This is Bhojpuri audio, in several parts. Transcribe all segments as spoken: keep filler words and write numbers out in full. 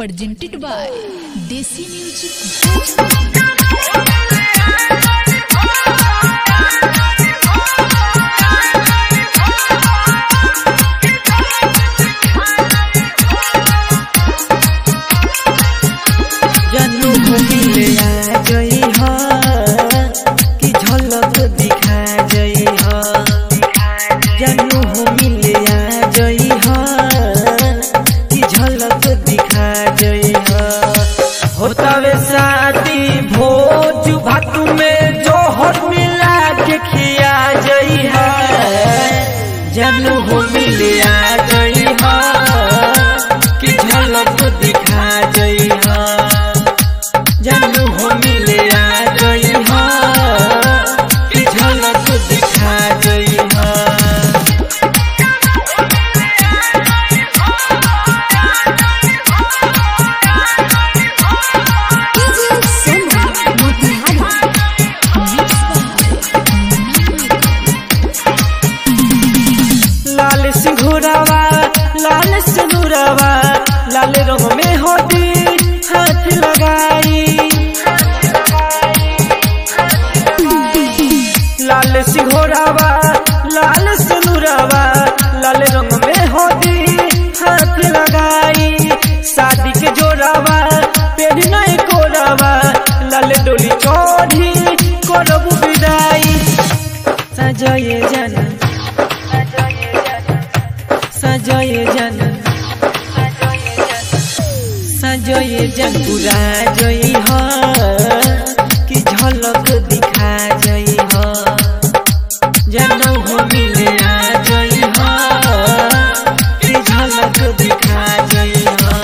presented by Desi Music. जानू मिले आ गई हो कि झलक दिखा गई हो। जानू मिले आ गई हो कि झलक दिखा गई हो। होता वे शादी भोज भात में जोहर मिला के खिया गई है। जानू मिले आ गई हो कि झलक दिखा गई हो। जानू हो मिले आ गई हो कि झलक दिखा गई हो। लाल सिंघुरावा लाल सिंदूरवा लाल रंग में होती हाथ लगाई। लाल सिंघोरावा लाल सिंदूरवा लाल रंग में होती हाथ लगाई। शादी के जोरावा पेड़ नहीं कोरावा लाल डोली चढ़ी करब विदाई। सजाए जाना सजाए जाना सजाए जन पूरा जई हो कि झलक दिखा जई हो। जानू हो मिले आ जई हो कि झलक दिखा जई हो।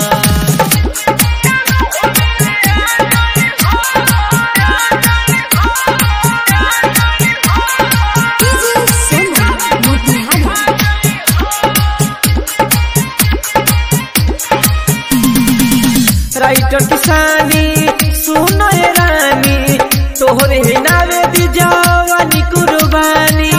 राइटर किसानी सुनो ये रानी तोहरे नावे दी जवानी कुर्बानी।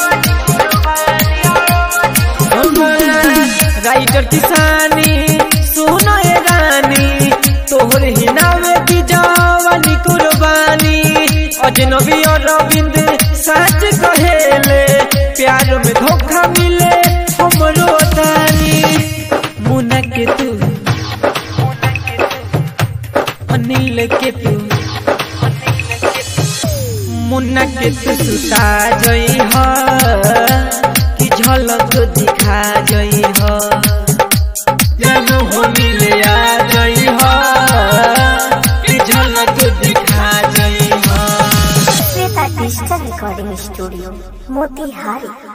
राइटर किसानी सुनो ये रानी तोहरे नावे दी जवानी कुर्बानी। अजनबी और रविंद सच कहेले प्यार में धोखा मिले हमरो तानी। मुन्ना के तू अनिल के तू मुन्ना के तू सुता जई हो कि झलक दिखा जई हो। जानू हो मिले आ जई हो कि झलक दिखा जई हो। Shweta digital recording studio Motihari.